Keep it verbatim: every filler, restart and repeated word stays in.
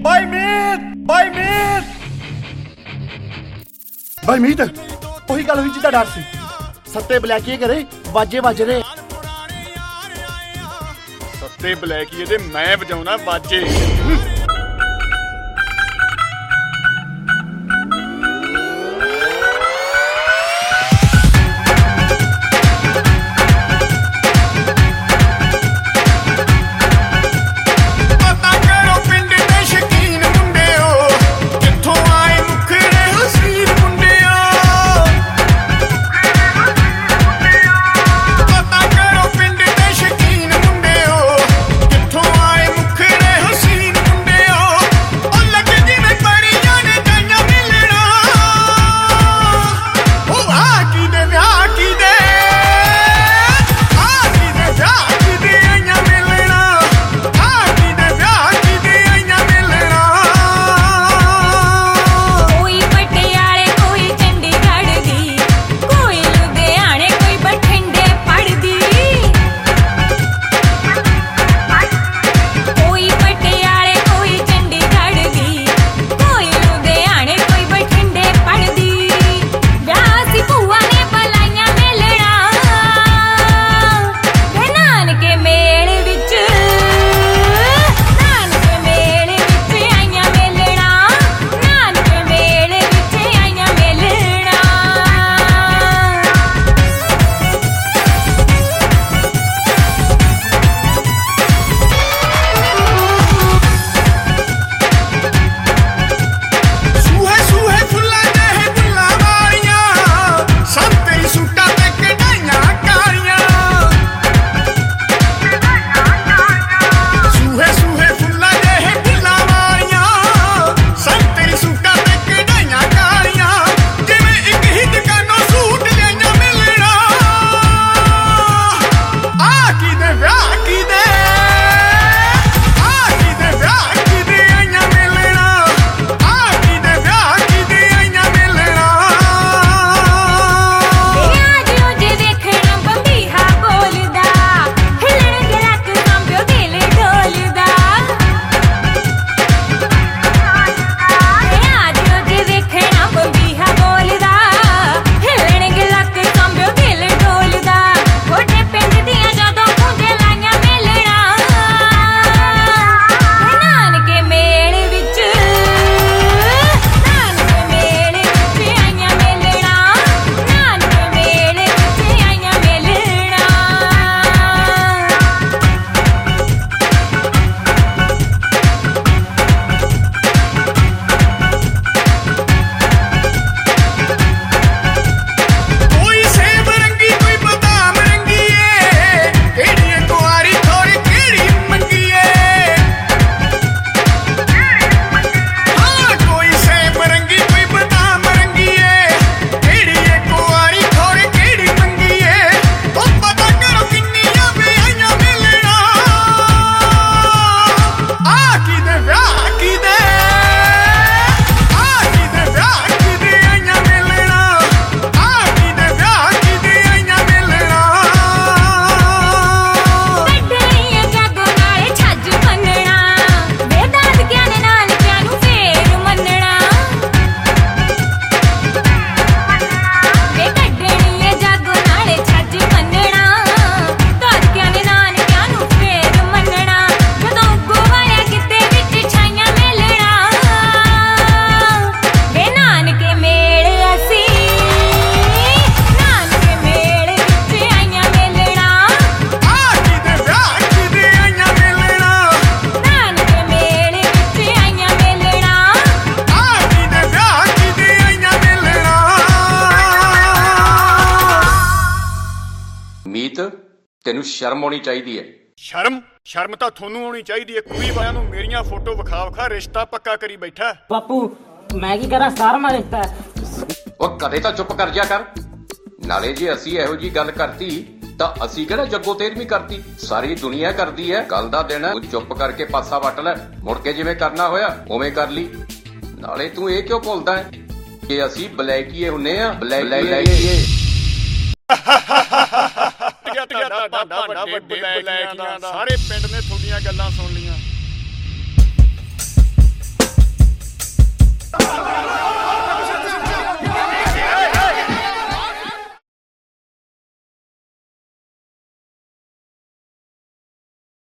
ਬਾਈ ਮੀਤ ਬਾਈ ਮੀਤ ਬਾਈ ਮੀਤ ਉਹੀ ਗੱਲ ਹੋਈ ਜਿੱਦਾਂ ਡਰ ਸੀ। ਸੱਤੇ ਬਲੈਕੀਏ ਕਰੇ ਵਾਜੇ ਵੱਜ ਰਹੇ। ਸੱਤੇ ਬਲੈਕੀਏ ਤੇ ਮੈਂ ਵਜਾਉਣਾ ਬਾਜੇ। ਮੀਤ ਤੈਨੂੰ ਸ਼ਰਮ ਆਉਣੀ ਚਾਹੀਦੀ ਹੈ। ਸ਼ਰਮ ਸ਼ਰਮ ਤਾਂ ਤੁਹਾਨੂੰ ਆਉਣੀ ਚਾਹੀਦੀ ਹੈ। ਕੁੜੀ ਵਾਲਿਆਂ ਨੂੰ ਮੇਰੀਆਂ ਫੋਟੋ ਵਿਖਾ ਵਿਖਾ ਰਿਸ਼ਤਾ ਪੱਕਾ ਕਰੀ ਬੈਠਾ। ਬਾਪੂ ਮੈਂ ਕੀ ਕਰਾਂ, ਸਤਾਰਵਾਂ ਰਿਸ਼ਤਾ। ਉਹ ਕਦੇ ਤਾਂ ਚੁੱਪ ਕਰ ਜਾ ਕਰ। ਨਾਲੇ ਜੇ ਅਸੀਂ ਇਹੋ ਜੀ ਗੱਲ ਕਰਤੀ ਤਾਂ ਅਸੀਂ ਕਿਹੜਾ ਜੱਗੋ ਤੇਰਵੀਂ ਕਰਤੀ, ਸਾਰੀ ਦੁਨੀਆ ਕਰਦੀ ਹੈ। ਕੱਲ ਦਾ ਦਿਨ ਤੂੰ ਚੁੱਪ ਕਰਕੇ ਪਾਸਾ ਵੱਟ ਲੈ, ਮੁੜ ਕੇ ਜਿਵੇਂ ਕਰਨਾ ਹੋਇਆ ਉਵੇਂ ਕਰ ਲਈ। ਨਾਲੇ ਤੂੰ ਇਹ ਕਿਉਂ ਭੁੱਲਦਾ ਹੈ ਕਿ ਅਸੀਂ ਬਲੈਕੀਏ ਹੁੰਨੇ ਆ। ਬਲੈਕੀਏ ਸਾਰੇ ਪਿੰਡ ਨੇ ਤੁਹਾਡੀਆਂ ਗੱਲਾਂ ਸੁਣ ਲੀਆਂ।